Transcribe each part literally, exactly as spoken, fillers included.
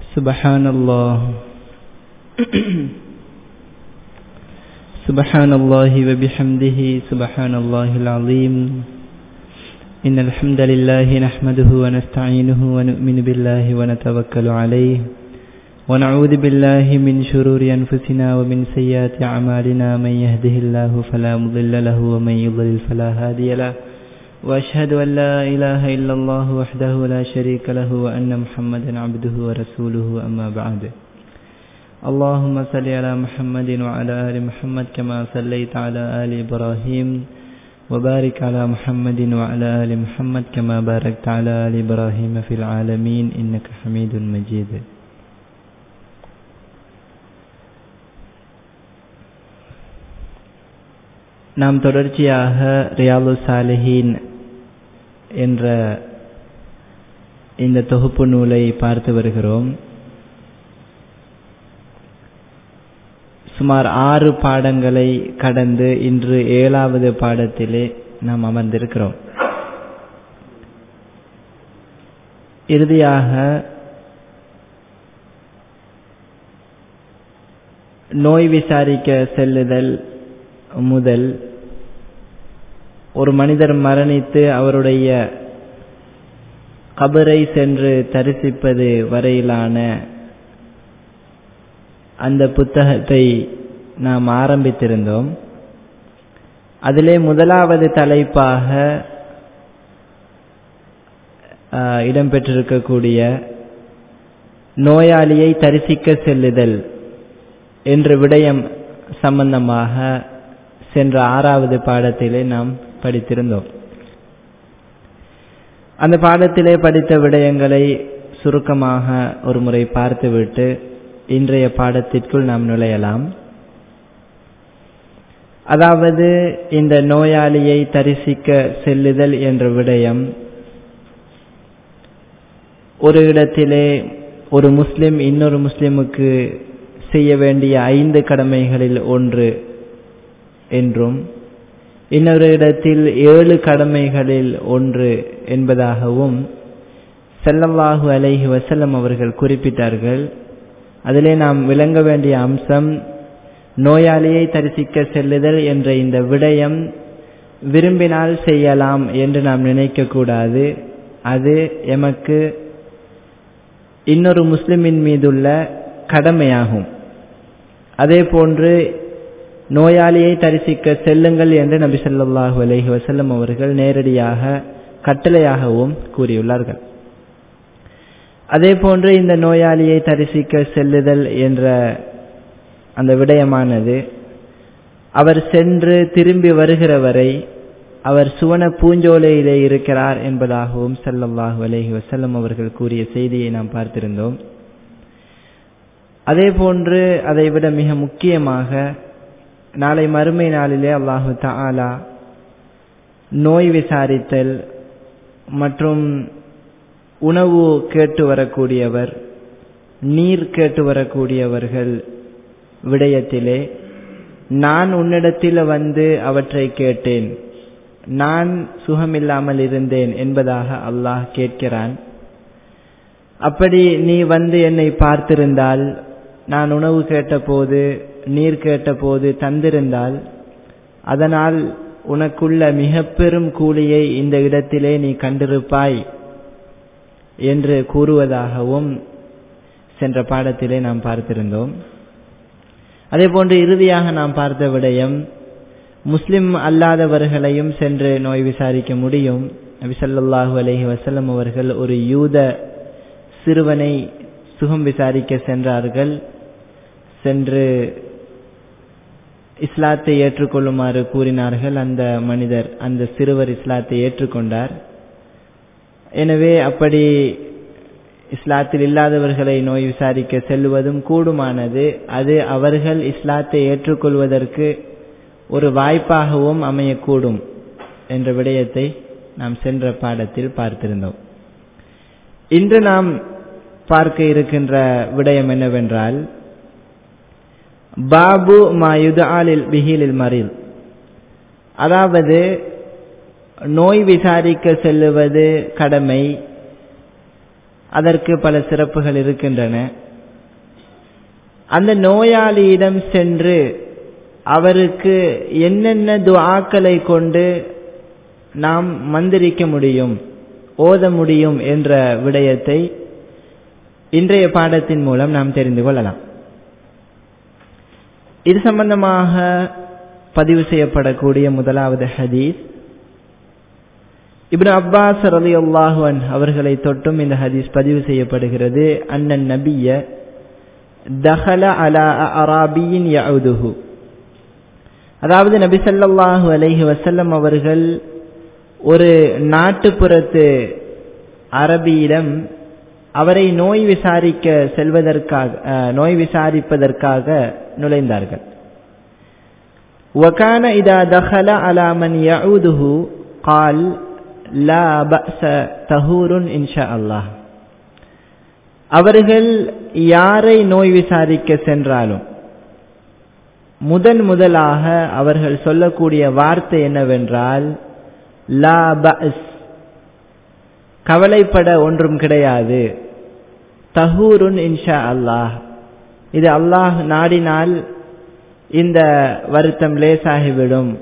Subhanallah Subhanallahi wa bihamdihi Subhanallahil azim. Innal hamdalillahi nahmaduhu wa nasta'inuhu wa nu'minu billahi wa natawakkalu alayhi wa na'udzu billahi min shururi anfusina wa min sayyiati a'malina. Man yahdihillahu fala mudilla lahu wa man yudlil fala hadiya lahu. وأشهد أن لا إله إلا الله وحده لا شريك له وأن محمدا عبده ورسوله أما بعد. اللهم صل على محمد وعلى آل محمد كما صليت على آل إبراهيم وبارك على محمد وعلى آل محمد كما باركت على آل إبراهيم في العالمين إنك حميد مجيد. நாம் தொடர்ச்சியாக ரியாலு சாலிஹீன் என்ற இந்த தொகுப்பு நூலை பார்த்து வருகிறோம். சுமார் ஆறு பாடங்களை கடந்து இன்று ஏழாவது பாடத்திலே நாம் அமர்ந்திருக்கிறோம். இறுதியாக நோய் விசாரிக்க செல்லுதல் முதல் ஒரு மனிதர் மரணித்து அவருடைய கபரை சென்று தரிசிப்பது வரையிலான அந்த புத்தகத்தை நாம் ஆரம்பித்திருந்தோம். அதிலே முதலாவது தலைப்பாக இடம்பெற்றிருக்கக்கூடிய நோயாளியை தரிசிக்க செல்லுதல் என்ற விடயம் சம்பந்தமாக சென்ற ஆறாவது பாடத்திலே நாம் படித்திருந்தோம். அந்த பாடத்திலே படித்த விடயங்களை சுருக்கமாக ஒரு முறை பார்த்துவிட்டு இன்றைய பாடத்திற்குள் நாம் நுழையலாம். அதாவது இந்த நோயாளியை தரிசிக்க செல்லுதல் என்ற விடயம் ஒரு இடத்திலே ஒரு முஸ்லிம் இன்னொரு முஸ்லிமுக்கு செய்ய வேண்டிய ஐந்து கடமைகளில் ஒன்று என்றும் இன்னொரு இடத்தில் ஏழு கடமைகளில் ஒன்று என்பதாகவும் ஸல்லல்லாஹு அலைஹி வஸல்லம் அவர்கள் குறிப்பிட்டார்கள். அதிலே நாம் விளங்க வேண்டிய அம்சம், நோயாளியை தரிசிக்க செல்லுதல் என்ற இந்த விடயம் விரும்பினால் செய்யலாம் என்று நாம் நினைக்கக்கூடாது. அது எமக்கு இன்னொரு முஸ்லிமின் மீதுள்ள கடமையாகும். அதே போன்று நோயாளியை தரிசிக்க செல்லுங்கள் என்று நபி ஸல்லல்லாஹு அலைஹி வஸல்லம் அவர்கள் நேரடியாக கட்டளையாகவும் கூறியுள்ளார்கள். அதே போன்று இந்த நோயாளியை தரிசிக்க செல்லுதல் என்ற அந்த விடயமானது அவர் சென்று திரும்பி வருகிற வரை அவர் சுவன பூஞ்சோலையிலே இருக்கிறார் என்பதாகவும் ஸல்லல்லாஹு அலைஹி வஸல்லம் அவர்கள் கூறிய செய்தியை நாம் பார்த்திருந்தோம். அதே போன்று அதைவிட மிக முக்கியமாக நாளை மறுமை நாளிலே அல்லாஹு தஆலா நோய் விசாரித்தல் மற்றும் உணவு கேட்டு வரக்கூடியவர், நீர் கேட்டு வரக்கூடியவர்கள் விடயத்திலே நான் உன்னிடத்தில் வந்து அவற்றை கேட்டேன், நான் சுகமில்லாமல் இருந்தேன் என்பதாக அல்லாஹ் கேட்கிறான். அப்படி நீ வந்து என்னை பார்த்திருந்தால், நான் உணவு கேட்டபோது நீர் கேட்டபோது தந்திருந்தால், அதனால் உனக்குள்ள மிக பெரும் கூலியை இந்த இடத்திலே நீ கண்டிருப்பாய் என்று கூறுவதாகவும் சென்ற பாடத்திலே நாம் பார்த்திருந்தோம். அதே போன்று இறுதியாக நாம் பார்த்த விடயம், முஸ்லிம் அல்லாதவர்களையும் சென்று நோய் விசாரிக்க முடியும். நபி ஸல்லல்லாஹு அலைஹி வஸல்லம் அவர்கள் ஒரு யூத சிறுவனை சுகம் விசாரிக்க சென்றார்கள். சென்று இஸ்லாத்தை ஏற்றுக்கொள்ளுமாறு கூறினார்கள். அந்த மனிதர், அந்த சிறுவர் இஸ்லாத்தை ஏற்றுக்கொண்டார். எனவே அப்படி இஸ்லாத்தில் இல்லாதவர்களை நோய் விசாரிக்க செல்வதும் கூடுமானது. அது அவர்கள் இஸ்லாத்தை ஏற்றுக்கொள்வதற்கு ஒரு வாய்ப்பாகவும் அமையக்கூடும் என்ற விடயத்தை நாம் சென்ற பாடத்தில் பார்த்திருந்தோம். இன்று நாம் பார்க்க இருக்கின்ற விடயம் என்னவென்றால், பாபு மா யுதுஆலில் பிஹிலில் மரீல், அதாவது நோய் விசாரிக்க செல்லுவது கடமை, அதற்கு பல சிறப்புகள் இருக்கின்றன. அந்த நோயாளியிடம் சென்று அவருக்கு என்னென்ன துஆக்களை கொண்டு நாம் மந்திரிக்க முடியும், ஓத முடியும் என்ற விடயத்தை இன்றைய பாடத்தின் மூலம் நாம் தெரிந்து கொள்ளலாம். இது சம்பந்தமாக பதிவு செய்யப்படக்கூடிய முதலாவது ஹதீஸ் இப்னு அப்பாஸ் ரலியல்லாஹு அன்ஹு அவர்களை தொட்டும் இந்த ஹதீஸ் பதிவு செய்யப்படுகிறது. அன்னன் நபிய தஹல அலா அராபியின் யஊதுஹு, அதாவது நபி ஸல்லல்லாஹு அலைஹி வஸல்லம் அவர்கள் ஒரு நாட்டுப்புறத்து அரபியிடம் அவரை நோய் விசாரிக்க செல்வதற்காக நோய் விசாரிப்பதற்காக நுழைந்தார்கள். وكان إذا دخل على من يعوده قال لا بأس طهور إن شاء الله. அவர்கள் யாரை நோய் விசாரிக்க சென்றாலும் முதன் முதலாக அவர்கள் சொல்லக்கூடிய வார்த்தை என்னவென்றால் லா பஅஸ், கவலைப்பட ஒன்றும் கிடையாது, தஹூருன் இன்ஷா அல்லாஹ், இது அல்லாஹ் நாடினால் இந்த வருத்தம் லேசாகிவிடும்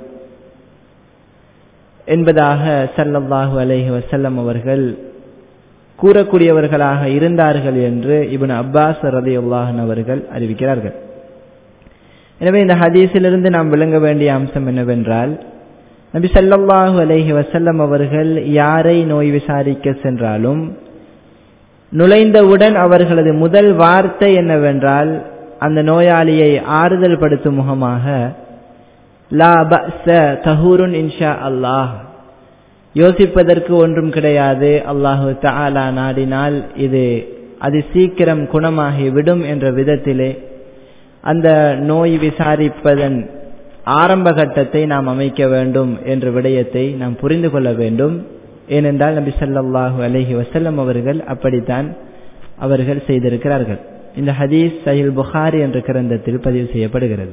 என்பதாக ஸல்லல்லாஹு அலைஹி வஸல்லம் அவர்கள் கூறக்கூடியவர்களாக இருந்தார்கள் என்று இப்னு அப்பாஸ் ரலியல்லாஹு அன்ஹு அவர்கள் அறிவிக்கிறார்கள். எனவே இந்த ஹதீஸிலிருந்து நாம் விளங்க வேண்டிய அம்சம் என்னவென்றால், நபி ஸல்லல்லாஹு அலைஹி வஸல்லம் அவர்கள் யாரை நோய் விசாரிக்க சென்றாலும் நுழைந்தவுடன் அவர்களது முதல் வார்த்தை என்னவென்றால், அந்த நோயாளியை ஆறுதல் படுத்தும் முகமாக லா பஅஸ தஹூருன் இன்ஷா அல்லாஹ், யோசிப்பதற்கு ஒன்றும் கிடையாது, அல்லாஹு தஆலா நாடினால் இது அது சீக்கிரம் குணமாகி விடும் என்ற விதத்திலே அந்த நோய் விசாரிப்பதன் ஆரம்ப கட்டத்தை நாம் அமைக்க வேண்டும் என்ற விடயத்தை நாம் புரிந்து கொள்ள வேண்டும். ஏனென்றால் நபி ஸல்லல்லாஹு அலைஹி வஸல்லம் அவர்கள் அப்படித்தான் அவர்கள் செய்திருக்கிறார்கள். இந்த ஹதீஸ் சஹீஹ் புகாரி என்ற கிரந்தத்தில் பதிவு செய்யப்படுகிறது.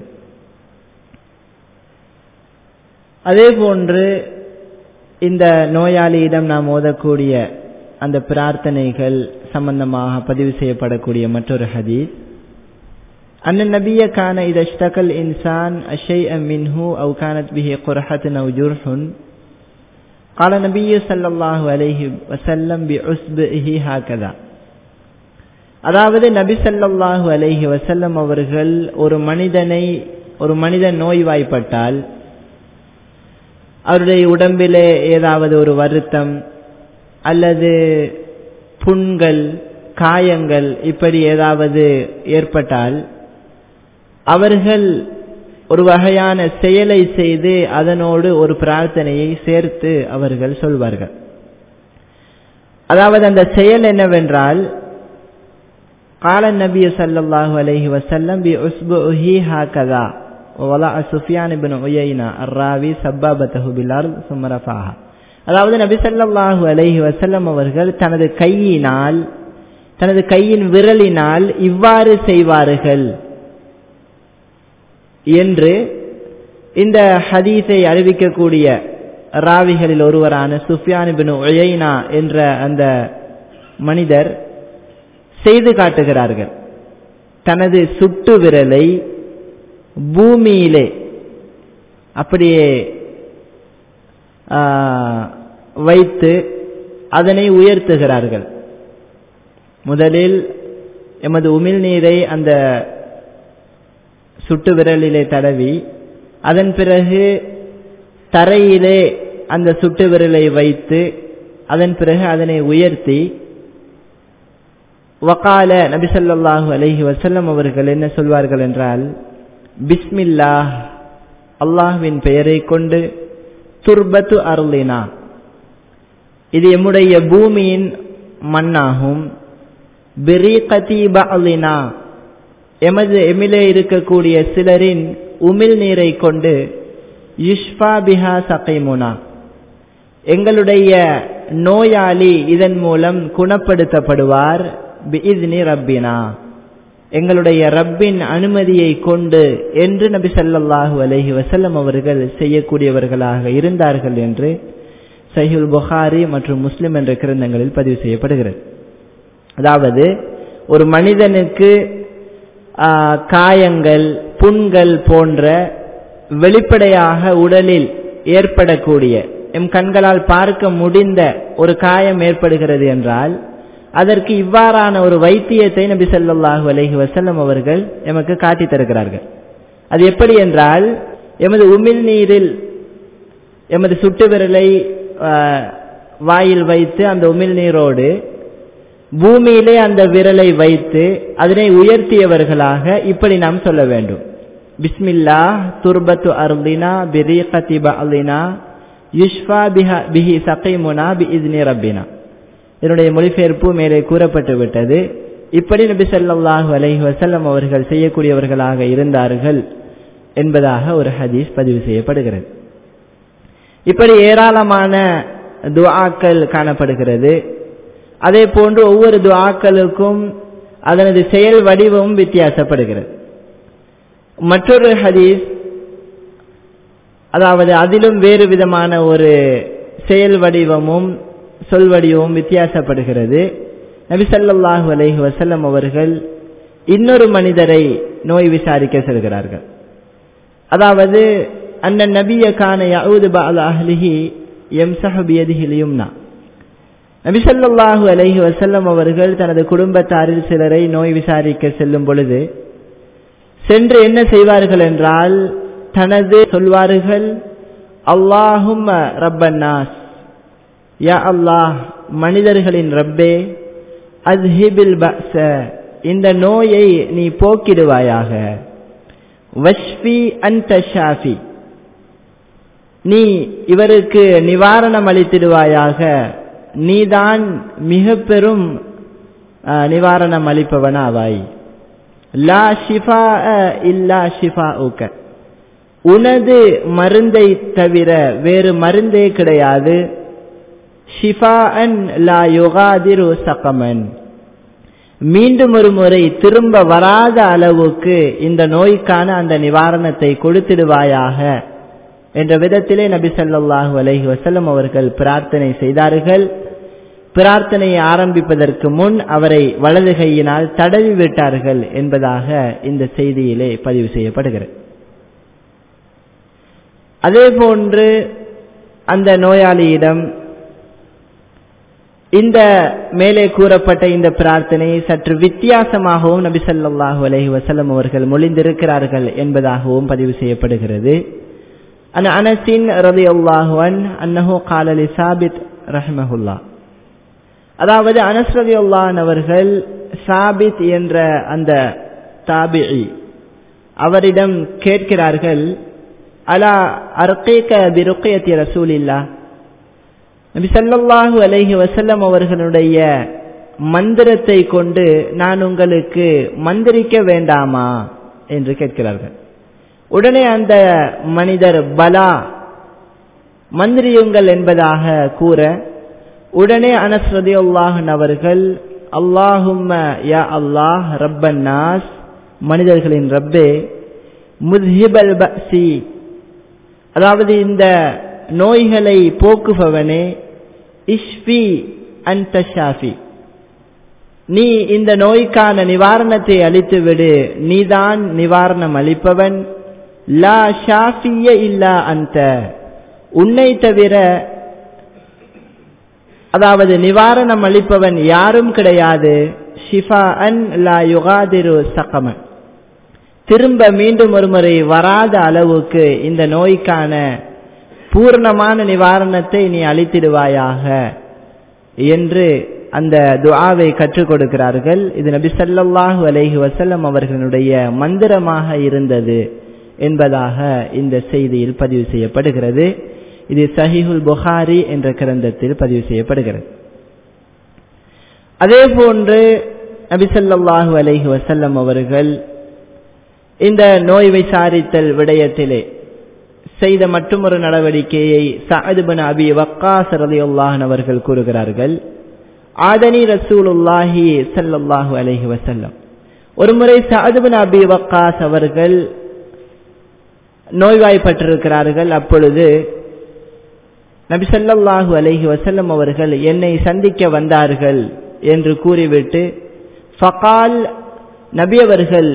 அதே போன்று இந்த நோயாளியிடம் நாம் ஓதக்கூடிய அந்த பிரார்த்தனைகள் சம்பந்தமாக பதிவு செய்யப்படக்கூடிய மற்றொரு ஹதீஸ், أن النبي كان إذا اشتكى الإنسان شيئا منه أو كانت به قرحة أو جرح قال النبي صلى الله عليه وسلم بعصبه هكذا. அதாவது நபி ஸல்லல்லாஹு அலைஹி வஸல்லம் அவர்கள் ஒரு மனிதனை ஒரு மனிதன் நோய்வாய்ப்பட்டால் அவருடைய உடம்பிலே ஏதாவது ஒரு வருத்தம் அல்லது புண்கள் காயங்கள் இப்படி ஏதாவது ஏற்பட்டால் அவர்கள் ஒரு வகையான செயலை செய்து அதனோடு ஒரு பிரார்த்தனையை சேர்த்து அவர்கள் சொல்வார்கள். அதாவது அந்த செயல் என்னவென்றால், قال النبي صلى الله عليه وسلم بأصبعه هكذا ووضع سفيان بن عيينة الراوي سبابته بالأرض ثم رفعها. அதாவது நபி ஸல்லல்லாஹு அலைஹி வஸல்லம் அவர்கள் தனது கையினால் தனது கையின் விரலினால் இவ்வாறு செய்வார்கள் என்று இந்த ஹதீஸை அறிவிக்கக்கூடிய ராவிகளில் ஒருவரான சுஃபியான் இப்னு உயைனா என்ற அந்த மனிதர் செய்து காட்டுகிறார்கள். தனது சுட்டு விரலை பூமியிலே அப்படியே வைத்து அதனை உயர்த்துகிறார்கள். முதலில் எமது உமிழ்நீரை அந்த சுட்டு விரலிலே தடவி அதன் பிறகு தரையிலே அந்த சுட்டு விரலை வைத்து அதன் பிறகு அதனை உயர்த்தி வகால நபி ஸல்லல்லாஹு அலைஹி வஸல்லம் அவர்கள் என்ன சொல்வார்கள் என்றால், பிஸ்மில்லாஹ், அல்லாஹ்வின் பெயரை கொண்டு, துர்பத்து அர்லினா, இது எம்முடைய பூமியின் மண்ணாகும், பிரீகதி பஅலினா, எமது எமிலே இருக்கக்கூடிய சிலரின் உமிழ் நீரை கொண்டு, யுஷ்பா பிஹா சகைமுனா, எங்களுடைய நோயாளி இதன் மூலம் குணப்படுத்தப்படுவார், பிஇذن ரப்பினா, எங்களுடைய ரப்பின் அனுமதியை கொண்டு என்று நபி ஸல்லல்லாஹு அலைஹி வஸல்லம் அவர்கள் செய்யக்கூடியவர்களாக இருந்தார்கள் என்று சஹீஹுல் புகாரி மற்றும் முஸ்லிம் என்ற கிரந்தங்களில் பதிவு செய்யப்படுகிறது. அதாவது ஒரு மனிதனுக்கு காயங்கள், புண்கள் போன்ற வெளிப்படையாக உடலில் ஏற்படக்கூடிய, எம் கண்களால் பார்க்க முடிந்த ஒரு காயம் ஏற்படுகிறது என்றால் அதற்கு இவ்வாறான ஒரு வைத்தியத்தை நபி ஸல்லல்லாஹு அலைஹி வஸல்லம் அவர்கள் எமக்கு காட்டி தருகிறார்கள். அது எப்படி என்றால், எமது உமிழ் நீரில் எமது சுட்டு விரலை வாயில் வைத்து அந்த உமிழ் நீரோடு பூமியிலே அந்த விரலை வைத்து அதனை உயர்த்தியவர்களாக இப்படி நாம் சொல்ல வேண்டும். பிஸ்மில்லாஹ் துர்பத்து அர்தினா பிரீகதி பஅலினா யுஷ்ஃபா பிஹா பிஹி சகீமுனா பிஇذن ரப்பினா. இதனுடைய மொழிபெயர்ப்பு மேலே கூறப்பட்டு விட்டது. இப்படி நபி ஸல்லல்லாஹு அலைஹி வஸல்லம் அவர்கள் செய்யக்கூடியவர்களாக இருந்தார்கள் என்பதாக ஒரு ஹதீஸ் பதிவு செய்யப்படுகிறது. இப்படி ஏராளமான துஆக்கள் காணப்படுகிறது. அதே போன்று ஒவ்வொரு துஆக்களுக்கும் அதனது செயல் வடிவமும் வித்தியாசப்படுகிறது. மற்றொரு ஹதீஸ், அதாவது அதிலும் வேறு விதமான ஒரு செயல் வடிவமும் சொல் வடிவமும் வித்தியாசப்படுகிறது. நபி ஸல்லல்லாஹு அலைஹி வஸல்லம் அவர்கள் இன்னொரு மனிதரை நோய் விசாரிக்க செல்கிறார்கள். அதாவது அன்ன நபிய கான யஊது பஅல அஹ்லிஹி யம்ஸஹு பியதிஹில் யும்னா. நபி ஸல்லல்லாஹு அலைஹி வஸல்லம் அவர்கள் தனது குடும்பத்தாரில் சிலரை நோய் விசாரிக்க செல்லும் பொழுது சென்று என்ன செய்வார்கள் என்றால், தனது சொல்வார்கள், அல்லாஹும்ம ரப்பன்னாஸ், யா அல்லாஹ் மனிதர்களின் ரப்பே, அஸ்ஹிபில் பஅஸ இந்த நோயை நீ போக்கிடுவாயாக, வஷ்ஃபி அன்த ஷாஃபி நீ இவருக்கு நிவாரணம் அளித்திடுவாயாக, நீதான் மிக பெரும் நிவாரணம் அளிப்பவனாவாய். லா ஷிஃபா இல்லா ஷிஃபாஉக உனது மருந்தை தவிர வேறு மருந்தே கிடையாது. ஷிஃபாஅன் லா யுகாதிரு சகமன் மீண்டும் ஒரு முறை திரும்ப வராத அளவுக்கு இந்த நோய்க்கான அந்த நிவாரணத்தை கொடுத்திடுவாயாக என்ற விதத்திலே நபி ஸல்லல்லாஹு அலைஹி வஸல்லம் அவர்கள் பிரார்த்தனை செய்தார்கள். பிரார்த்தனையை ஆரம்பிப்பதற்கு முன் அவரை வலது கையினால் தடவி விட்டார்கள் என்பதாக இந்த செய்தியிலே பதிவு செய்யப்படுகிறது. அதே போன்று அந்த நோயாளியிடம் இந்த மேலே கூறப்பட்ட இந்த பிரார்த்தனையை சற்று வித்தியாசமாகவும் நபி ஸல்லல்லாஹு அலைஹி வஸல்லம் அவர்கள் மொழிந்திருக்கிறார்கள் என்பதாகவும் பதிவு செய்யப்படுகிறது. அன் அனஸின் ரலியல்லாஹு அன்ஹு அன்னஹு கால லி சாபித் ரஹ்மஹுல்லாஹ். அதாவது அனஸ் ரலியல்லாஹு அன்ஹு அவர்கள் சாபித் என்ற அந்த தாபிஈ அவரிடம் கேட்கிறார்கள், அலா அர்கீக பிருக்யத்தி ரசூலில்லாஹ், நபி ஸல்லல்லாஹு அலைஹி வஸல்லம் அவர்களுடைய மந்திரத்தை கொண்டு நான் உங்களுக்கு மந்திரிக்க வேண்டாமா என்று கேட்கிறார்கள். உடனே அந்த மனிதர் பலா மந்திரியுங்கள் என்பதாக கூற, உடனே அனஸ் ரலியல்லாஹு அன்ஹு அவர்கள் அல்லாஹும்ம யா அல்லாஹ் ரப்பன் நாஸ் மனிதர்களின் ரப்பே, முத்ஹிபல் பஸி அதாவது இந்த நோய்களை போக்குபவனே, இஷ்ஃபி அன்த ஷாஃபி நீ இந்த நோய்க்கான நிவாரணத்தை அளித்து விடு, நீதான் நிவாரணம் அளிப்பவன். லா ஷாஃபிய இல்லா அன்த உன்னை தவிர அதாவது நிவாரணம் அளிப்பவன் யாரும் கிடையாது. ஷிஃபாஅன் லா யுகாதிரு சகமன் திரும்ப மீண்டும் ஒருமுறை வராத அளவுக்கு இந்த நோய்க்கான பூர்ணமான நிவாரணத்தை நீ அளித்திடுவாயாக என்று அந்த துஆவை கற்றுக் கொடுக்கிறார்கள். இது நபி ஸல்லல்லாஹு அலைஹி வஸல்லம் அவர்களுடைய மந்திரமாக இருந்தது என்பதாக இந்த செய்தியில் பதிவு செய்யப்படுகிறது. இது சஹீஹுல் புகாரி என்ற கிரந்தத்தில் பதிவு செய்யப்படுகிறது. அதே போன்று நபி ஸல்லல்லாஹு அலைஹி வஸல்லம் அவர்கள் இந்த நோய் விசாரித்தல் விடயத்திலே செய்த மற்றொரு நடவடிக்கையை சஅத் இப்னு அபி வக்காஸ் ரலியல்லாஹு அன்ஹு அவர்கள் கூறுகிறார்கள். ஆதனி ரசூலுல்லாஹி ஸல்லல்லாஹு அலைஹி வஸல்லம் ஒருமுறை சஅத் இப்னு அபி வக்காஸ் அவர்கள் நோய்வாய்ப்பட்டிருக்கிறார்கள். அப்பொழுது நபி ஸல்லல்லாஹு அலைஹி வஸல்லம் அவர்கள் என்னை சந்திக்க வந்தார்கள் என்று கூறிவிட்டு ஃபகால் நபி அவர்கள்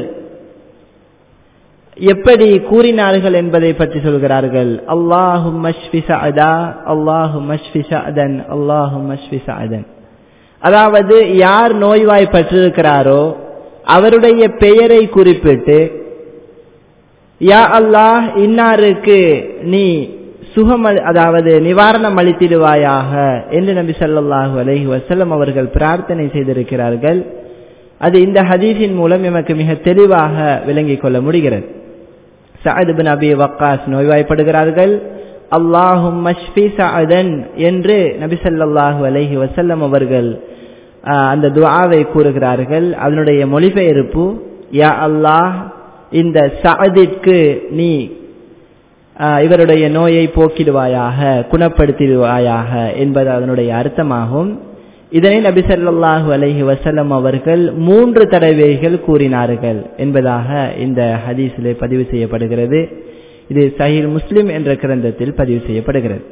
எப்படி கூறினார்கள் என்பதை பற்றி சொல்கிறார்கள். அல்லாஹும்ம ஷ்ஃபி சஅதா அல்லாஹும்ம ஷ்ஃபி சஅதன் அல்லாஹும்ம ஷ்ஃபி சஅதன். அதாவது யார் நோய்வாய்ப்பட்டிருக்கிறாரோ அவருடைய பெயரை குறிப்பிட்டு யா அல்லாஹ் இன்னாருக்கு நீ சுகம் அதாவது நிவாரணம் அளித்திடுவாயாக என்று நபி ஸல்லல்லாஹு அலைஹி வஸல்லம் அவர்கள் பிரார்த்தனை செய்திருக்கிறார்கள். அது இந்த ஹதீஸின் மூலம் நமக்கு மிக தெளிவாக விளங்கிக் கொள்ள முடிகிறது. சஅத் இப்னு அபி வக்காஸ் நோய்வாய்ப்படுகிறார்கள். அல்லாஹும்ம ஷ்ஃபி சஅதன் என்று நபி ஸல்லல்லாஹு அலைஹி வஸல்லம் அவர்கள் அந்த துஆவை கூறுகிறார்கள். அதனுடைய மொழிபெயர்ப்பு யா அல்லாஹ் இந்த சஅதிற்கு நீ இவருடைய நோயை போக்கிடுவாயாக, குணப்படுத்திடுவாயாக என்பது அதனுடைய அர்த்தமாகும். இதனை நபி ஸல்லல்லாஹு அலைஹி வஸல்லம் அவர்கள் மூன்று தடவைகள் கூறினார்கள் என்பதாக இந்த ஹதீஸிலே பதிவு செய்யப்படுகிறது. இது சஹீஹ் முஸ்லிம் என்ற கிரந்தத்தில் பதிவு செய்யப்படுகிறது.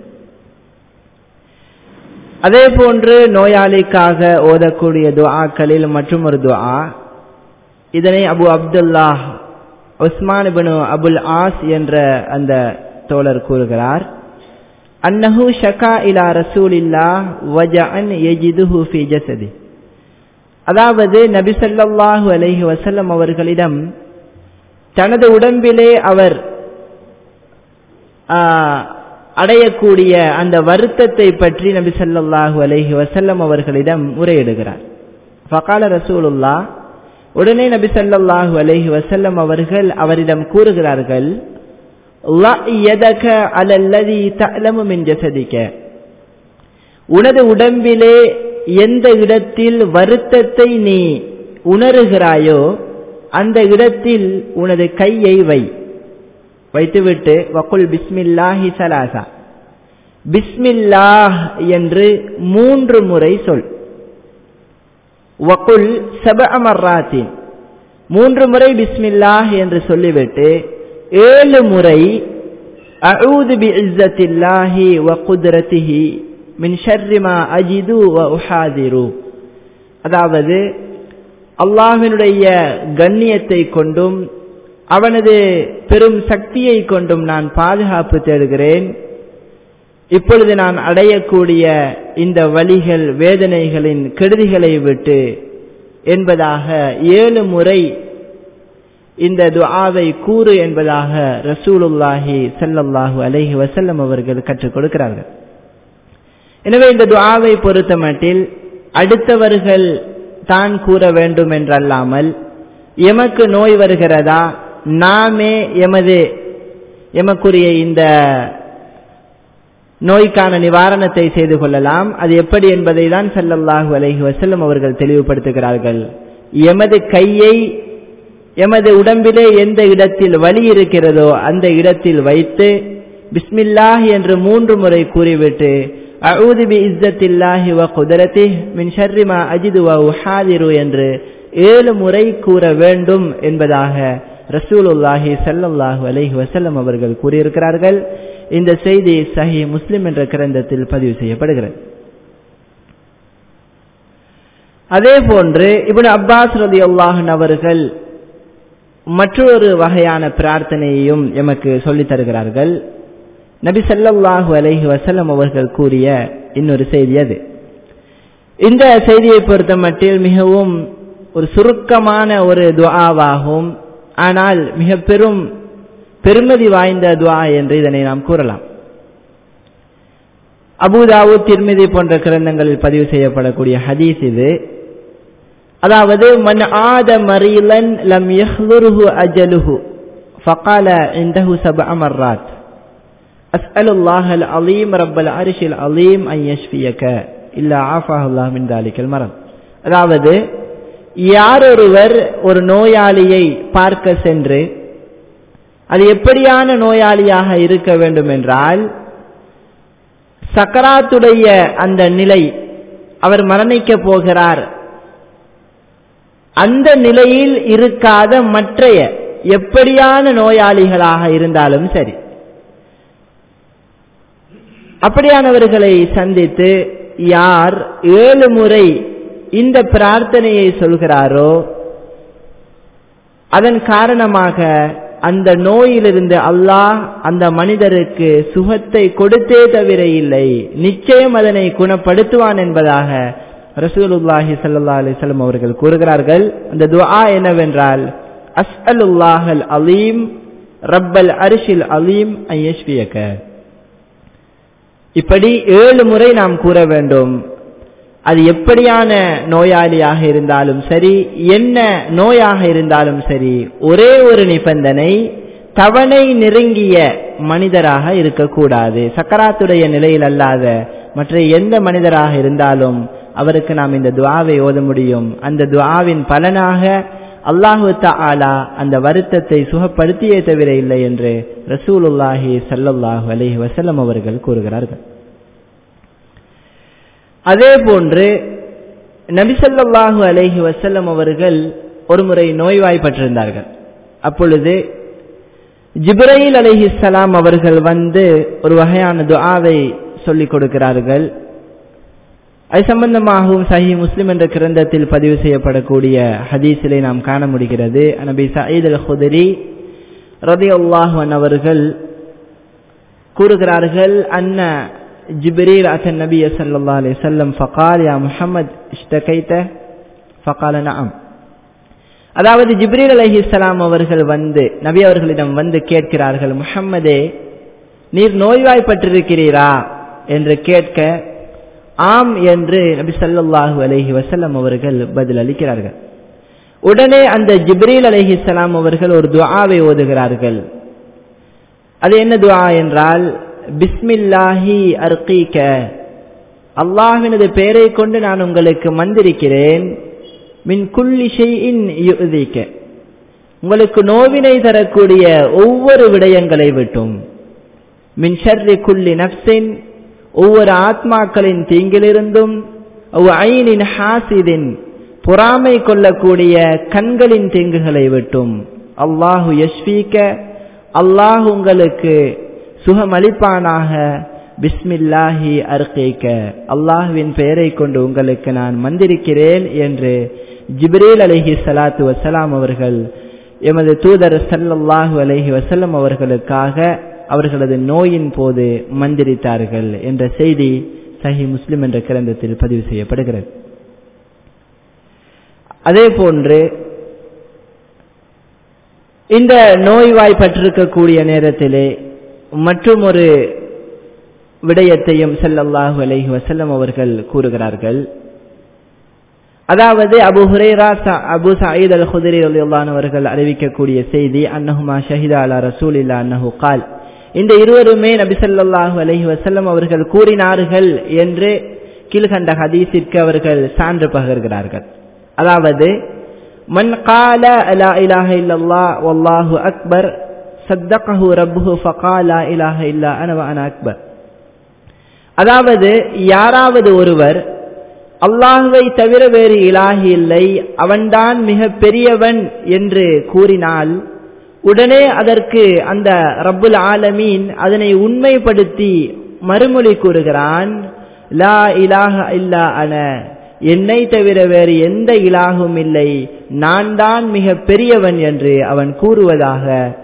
அதே போன்று நோயாளிக்காக ஓதக்கூடிய துஆக்களில் மற்றும் ஒரு துஆ, இதனை Abu Abdullah Usman ibn Abul Aas என்ற அந்த தோழர் கூறுகிறார். அன்னஹு ஷகா இலா ரசூலில்லாஹ் வஜஅன் யஜிதுஹு ஃபீ ஜஸதி. அதாவது நபி ஸல்லல்லாஹு அலைஹி வஸல்லம் அவர்களிடம் தனது உடம்பிலே அவர் அடையக்கூடிய அந்த வருத்தத்தை பற்றி நபி ஸல்லல்லாஹு அலைஹி வஸல்லம் அவர்களிடம் முறையிடுகிறார். ஃபகால ரசூலுல்லாஹ், உடனே நபி ஸல்லல்லாஹு அலைஹி வஸல்லம் அவர்கள் அவரிடம் கூறுகிறார்கள், லா யதக அலல்லதி தஅலமு மின் ஜஸதிக. உனது உடம்பிலே எந்த இடத்தில் வருத்தத்தை நீ உணருகிறாயோ அந்த இடத்தில் உனது கையை வை. வைத்துவிட்டு வகுல் பிஸ்மில்லாஹி ஸலாஸா, பிஸ்மில்லாஹ் என்று மூன்று முறை சொல். வகுல் சபஅ மர்ராத்தின், மூன்று முறை பிஸ்மில்லாஹ் என்று சொல்லிவிட்டு ஏழு முறை அஊது பிஇஸ்ஸத்தில்லாஹி வ குத்ரத்திஹி மின் ஷர்ரி மா அஜிது வ உஹாதிரு. அதாவது அல்லாஹ்வினுடைய கண்ணியத்தை கொண்டும் அவனது பெரும் சக்தியை கொண்டும் நான் பாதுகாப்பு தேடுகிறேன். இப்பொழுது நான் அடையக்கூடிய இந்த வலிகள் வேதனைகளின் கெடுதிகளை விட்டு என்பதாக ஏழு முறை இந்த துஆவை கூறு என்பதாக ரசூலுல்லாஹி ஸல்லல்லாஹு அலைஹி வஸல்லம் அவர்கள் கற்றுக் கொடுக்கிறார்கள். எனவே இந்த துஆவை பொறுத்தமட்டில் அடுத்தவர்கள் தான் கூற வேண்டும் என்றல்லாமல் எமக்கு நோய் வருகிறதா, நாமே எமது எமக்குரிய இந்த நோய்க்கான நிவாரணத்தை செய்து கொள்ளலாம். அது எப்படி என்பதை தான் ஸல்லல்லாஹு அலைஹி வஸல்லம் அவர்கள் தெளிவுபடுத்துகிறார்கள். எமது கையை எமது உடம்பிலே எந்த இடத்தில் வலி இருக்கிறதோ அந்த இடத்தில் வைத்து பிஸ்மில்லாஹ் என்று மூன்று முறை கூறிவிட்டு அஊது பிஇஸ்ஸத்தில்லாஹி வ குத்ரத்திஹி மின் ஷர்ரி மா அஜிது வ உஹாதிரு என்று ஏழு முறை கூற வேண்டும் என்பதாக ரசூலுல்லாஹி ஸல்லல்லாஹு அலைஹி வஸல்லம் அவர்கள் கூறியிருக்கிறார்கள். இந்த செய்தி சஹீஹ் முஸ்லிம் என்ற கிரந்தத்தில் பதிவு செய்யப்படுகிறது. அதே போன்று இப்னு அப்பாஸ் ரலியல்லாஹு அன்ஹு அவர்கள் மற்றொரு வகையான பிரார்த்தனையையும் எமக்கு சொல்லித் தருகிறார்கள். நபி ஸல்லல்லாஹு அலைஹி வஸல்லம் அவர்கள் கூறிய இன்னொரு செய்தி அது. இந்த செய்தியை பொறுத்த மட்டில் மிகவும் ஒரு சுருக்கமான ஒரு துஆவாகும். ஆனால் மிக பெரும் பெருமதி வாய்ந்த துஆ என்று இதனை நாம் கூறலாம். அபூ தாவூத், திர்மிதி போன்ற கிரந்தங்களில் பதிவு செய்யப்படக்கூடிய ஹதீஸ் இது. அதாவது மன் ஆத மரீலன் லம் யஹ்லுருஹு அஜலுஹு ஃபகால இன்தஹு சப்அ மர்ராத் அஸ்அலுல்லாஹல் அலீம் ரப்பல் அர்ஷில் அலீம் அன் யஷ்ஃபியக இல்லா ஆஃபஹுல்லாஹு மின் தாலிகல் மரத். அதாவது யாரொருவர் ஒரு நோயாளியை பார்க்க சென்று, அது எப்படியான நோயாளியாக இருக்க வேண்டும் என்றால், சக்கராத்துடைய அந்த நிலை, அவர் மரணிக்க போகிறார், அந்த நிலையில் இருக்காத மற்றைய எப்படியான நோயாளிகளாக இருந்தாலும் சரி, அப்படியானவர்களை சந்தித்து யார் ஏழு முறை இந்த பிரார்த்தனையை சொல்கிறாரோ அதன் காரணமாக அந்த நோயிலிருந்து அல்லாஹ் அந்த மனிதருக்கு சுகத்தை கொடுத்தே தவிர இல்லை, நிச்சயம் அதனை குணப்படுத்துவான் என்பதாக ரசூலுல்லாஹி ஸல்லல்லாஹு அலைஹி வஸல்லம் அவர்கள் கூறுகிறார்கள். அந்த துஆ என்னவென்றால், அஸ்அலுல்லாஹல் அலீம் ரப்பல் அர்ஷில் அலீம் அன் யஷ்ஃபியக. இப்படி ஏழு முறை நாம் கூற வேண்டும். அது எப்படியான நோயாளியாக இருந்தாலும் சரி, என்ன நோயாக இருந்தாலும் சரி, ஒரே ஒரு நிபந்தனை, தவணை நெருங்கிய மனிதராக இருக்கக்கூடாது. சக்கராத்துடைய நிலையில் அல்லாத மற்ற எந்த மனிதராக இருந்தாலும் அவருக்கு நாம் இந்த துஆவை ஓத முடியும். அந்த துஆவின் பலனாக அல்லாஹு தஆலா அந்த வருத்தத்தை சுகப்படுத்தியே தவிர இல்லை என்று ரசூலுல்லாஹி ஸல்லல்லாஹு அலைஹி வஸல்லம் அவர்கள் கூறுகிறார்கள். அதே போன்று நபி ஸல்லல்லாஹு அலைஹி வஸல்லம் அவர்கள் ஒரு முறை நோய்வாய்ப்பட்டிருந்தார்கள். அப்பொழுது ஜிப்ரீல் அலைஹிஸ்ஸலாம் அவர்கள் வந்து ஒரு வகையான துஆவை சொல்லிக் கொடுக்கிறார்கள். அது சம்பந்தமாகவும் சஹீஹ் முஸ்லிம் என்ற கிரந்தத்தில் பதிவு செய்யப்படக்கூடிய ஹதீஸிலே நாம் காண முடிகிறது. நபி சயீத் அல் குத்ரி ரலியல்லாஹு அன்ஹு அவர்கள் கூறுகிறார்கள், அன்ன ஜிப்ரீல் அத்த நபிய ஸல்லல்லாஹு அலைஹி வஸல்லம் ஃபகால் யா முஹம்மத் இஷ்தகைத ஃபகால நஅம். அதாவது ஜிப்ரீல் அலைஹிஸ்ஸலாம் அவர்கள் வந்து நபி அவர்களிடம் வந்து கேட்கிறார்கள், முஹம்மதே நீர் நோய்வாய்ப்பட்டிருக்கிறீரா என்று கேட்க, ஆம் என்று நபி ஸல்லல்லாஹு அலைஹி வஸல்லம் அவர்கள் பதில் அளிக்கிறார்கள். உடனே அந்த ஜிப்ரீல் அலைஹிஸ்ஸலாம் அவர்கள் ஒரு துஆவை ஓதுகிறார்கள். அது என்ன துஆ என்றால், பிஸ்மில்லாஹி அர்கீக, அல்லாஹ்வினது பெயரை கொண்டு நான் உங்களுக்கு மந்திரிக்கிறேன், மின் குல்லி ஷைஇன் யுதீக, உங்களுக்கு நோவினை தரக்கூடிய ஒவ்வொரு விடயங்களை விட்டும், மின் ஷர்ரி குல்லி நஃப்ஸின், ஒவ்வொரு ஆத்மாக்களின் தீங்கிலிருந்தும், அவ் ஐனின் ஹாசிதின், பொறாமை கொள்ளக்கூடிய கண்களின் தீங்குகளை விட்டும், அல்லாஹு யஷ்ஃபீக, அல்லாஹ் உங்களுக்கு சுகமளிப்பானாக, பிஸ்மில்லாஹி அர்கீக, அல்லாஹ்வின் பெயரை கொண்டு உங்களுக்கு நான் மந்திரிக்கிறேன் என்று ஜிப்ரீல் அலைஹி ஸலாத்து வஸலாம் அவர்கள் எமது தூதர் ஸல்லல்லாஹு அலைஹி வஸல்லம் அவர்களுக்காக அவர்களது நோயின் போது மந்திரித்தார்கள் என்ற செய்தி சஹீஹ் முஸ்லிம் என்ற கிரந்தத்தில் பதிவு செய்யப்படுகிறது. அதே போன்று இந்த நோய்வாய்ப்பட்டிருக்கக்கூடிய நேரத்திலே மற்றும் ஒரு விடயத்தையும் ஸல்லல்லாஹு அலைஹி வஸல்லம் அவர்கள் கூறுகிறார்கள். அதாவது Abu Hurairah Abu Saeed al Khudri ரலியல்லாஹு அன்ஹு அவர்கள் அறிவிக்கக்கூடிய செய்தி, அன்னஹுமா ஷஹிதா அலா ரசூலில்லாஹ் அன்னஹு கால், இந்த இருவருமே நபி ஸல்லல்லாஹு அலைஹி வஸல்லம் அவர்கள் கூறினார்கள் என்று கீழ்கண்ட ஹதீஸிற்கு அவர்கள் சான்று பகர்கிறார்கள். அதாவது, மன் கால லா இலாஹ இல்லல்லாஹ் வல்லாஹு அக்பர் சத்தகஹு ரப்புஹு ஃபகால லா இலாஹ இல்லா அன வ அன அக்பர். அதாவது யாராவது ஒருவர் அல்லாஹ்வை தவிர வேறு இலாஹி இல்லை, அவன்தான் மிக பெரியவன் என்று கூறினால், உடனே அதற்கு அந்த ரப்புல் ஆலமீன் அதனை உண்மைப்படுத்தி மறுமொழி கூறுகிறான், லா இலாஹ இல்லா அன, என்னை தவிர வேறு எந்த இலாகும் இல்லை, நான் தான் மிக பெரியவன் என்று அவன் கூறுவதாக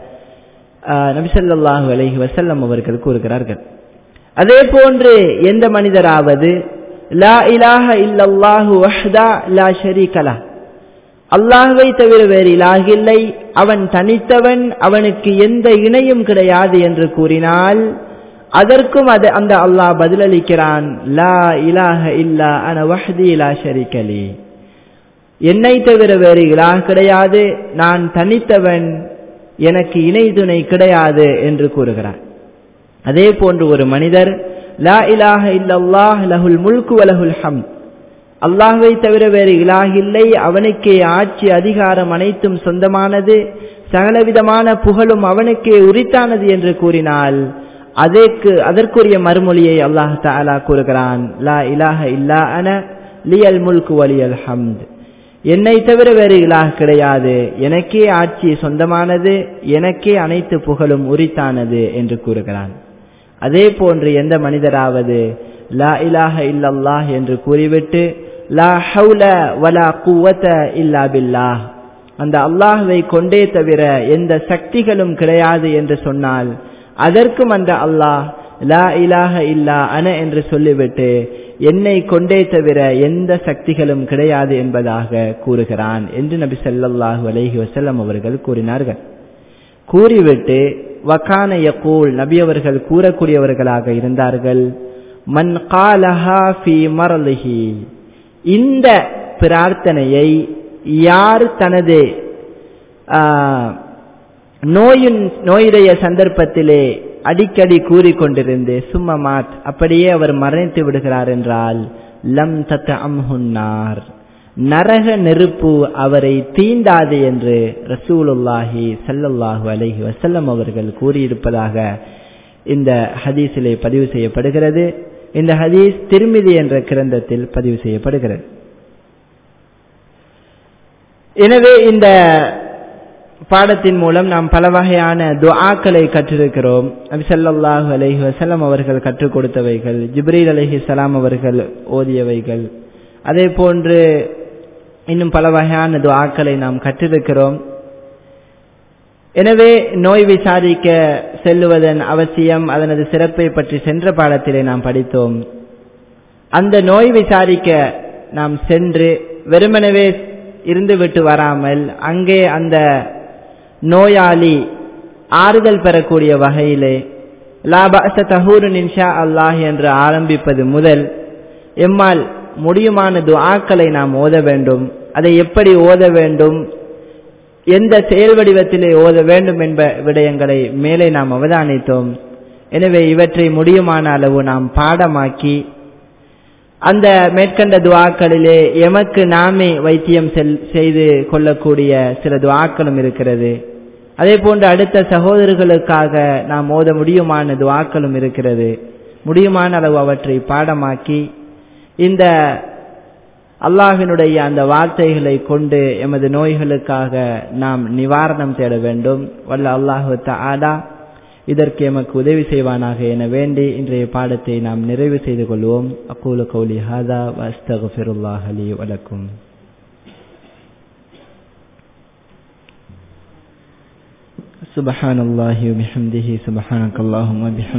நபி ஸல்லல்லாஹு அலைஹி வஸல்லம் அவர்கள் கூறுகிறார்கள். அதே போன்று எந்த மனிதராவது லா இலாஹ இல்லல்லாஹு வஹ்தா லா ஷரீக லஹ், அல்லாஹ்வை தவிர வேறு இலாஹ் இல்லை, அவன் தனித்தவன், அவனுக்கு எந்த இணையும் கிடையாது என்று கூறினால், அதற்கும் அது அந்த அல்லாஹ் பதிலளிக்கிறான், லா இலாஹ இல்லா அன வஹ்தி லா ஷரீக லி, என்னை தவிர வேறு இலாஹ் கிடையாது, நான் தனித்தவன், எனக்கு இணை துணை கிடையாது என்று கூறுகிறார். அதே போன்று ஒரு மனிதர் லா இலாஹ இல்லல்லாஹ் லஹுல் முல்கு வ லஹுல் ஹம்த், அல்லாஹ்வை தவிர வேறு இலாஹ் இல்லை, அவனுக்கே ஆட்சி அதிகாரம் அனைத்தும் சொந்தமானது, சகலவிதமான புகழும் அவனுக்கே உரித்தானது என்று கூறினால், அதற்கு அதற்குரிய மறுமொழியை அல்லாஹ் தஆலா கூறுகிறான், லா இலாஹ இல்லா அன லியல் முல்கு வ லியல் ஹம்த், என்னை தவிர வேறு இலாஹ் கிடையாது, எனக்கே ஆட்சி சொந்தமானது, எனக்கே அனைத்து புகழும் உரித்தானது என்று கூறுகிறான். அதே போன்று எந்த மனிதராவது லா இலாஹ இல்லல்லாஹ் என்று கூறிவிட்டு லா ஹவுல வலா குவத இல்லா பில்லாஹ், அந்த அல்லாஹ்வை கொண்டே தவிர எந்த சக்திகளும் கிடையாது என்று சொன்னால் அதற்கும் அந்த அல்லாஹ் லா இலாஹ இல்லா அன என்று சொல்லிவிட்டு என்னை கொண்டே தவிர எந்த சக்திகளும் கிடையாது என்பதாக கூறுகிறான் என்று நபி ஸல்லல்லாஹு அலைஹி வஸல்லம் அவர்கள் கூறினார்கள். கூறிவிட்டு வகான யகூல், நபி அவர்கள் கூறக்கூடியவர்களாக இருந்தார்கள், மன் காலஹா ஃபீ மர்லிஹி, இந்த பிரார்த்தனையை யார் தனது நோயின் நோயுடைய சந்தர்ப்பத்திலே அடிக்கடி கூறிக்கொண்டிருந்து சும்மமாத், அப்படியே அவர் மரணித்து விடுகிறார் என்றால் லம் தத்அம்ஹுன்னார், நரக நெருப்பு அவரை தீண்டாது என்று ரசூலுல்லாஹி ஸல்லல்லாஹு அலைஹி வஸல்லம் அவர்கள் கூறியிருப்பதாக இந்த ஹதீஸிலே பதிவு செய்யப்படுகிறது. இந்த ஹதீஸ் திர்மிதி என்ற கிரந்தத்தில் பதிவு செய்யப்படுகிறது. எனவே இந்த பாடத்தின் மூலம் நாம் பல வகையான துஆக்களை கற்றிருக்கிறோம். நபி ஸல்லல்லாஹு அலைஹி வஸல்லம் அவர்கள் கற்றுக் கொடுத்தவைகள், ஜிப்ரீல் அலைஹிஸ்ஸலாம் அவர்கள் ஓதியவைகள், அதே போன்று இன்னும் பல வகையான துஆக்களை நாம் கற்றிருக்கிறோம். எனவே நோய் விசாரிக்க செல்லுவதன் அவசியம், அதனது சிறப்பை பற்றி சென்ற பாடத்திலே நாம் படித்தோம். அந்த நோய் விசாரிக்க நாம் சென்று வெறுமனவே இருந்துவிட்டு வராமல் அங்கே அந்த நோயாளி ஆறுதல் பெறக்கூடிய வகையிலே லா பஅஸ தஹூருன் இன்ஷா அல்லாஹ் என்று ஆரம்பிப்பது முதல் எம்மால் முடியுமான துஆக்களை நாம் ஓத வேண்டும். அதை எப்படி ஓத வேண்டும், எந்த செயல் வடிவத்திலே ஓத வேண்டும் என்ப விடயங்களை மேலே நாம் அவதானித்தோம். எனவே இவற்றை முடியுமான அளவு நாம் பாடமாக்கி அந்த மேற்கண்ட துஆக்களிலே எமக்கு நாமே வைத்தியம் செய்து கொள்ளக்கூடிய சில துஆக்களும் இருக்கிறது. அதே போன்று அடுத்த சகோதரர்களுக்காக நாம் ஓத முடியுமான துஆக்களும் இருக்கிறது. முடியுமான அளவு அவற்றை பாடமாக்கி இந்த அல்லாஹ்வினுடைய அந்த வார்த்தைகளை கொண்டு எமது நோய்களுக்காக நாம் நிவாரணம் தேட வேண்டும். வல்ல அல்லாஹு தஆலா இதற்கு எமக்கு உதவி செய்வானாக என வேண்டி இன்றைய பாடத்தை நாம் நிறைவு செய்து கொள்வோம். அகூலு கௌலி ஹாதா வ அஸ்தக்ஃபிருல்லாஹ லி வ லக்கும். சுப்ஹானல்லாஹி வ பிஹம்திஹி சுப்ஹானக்கல்லாஹும்ம வ பிஹம்திஹி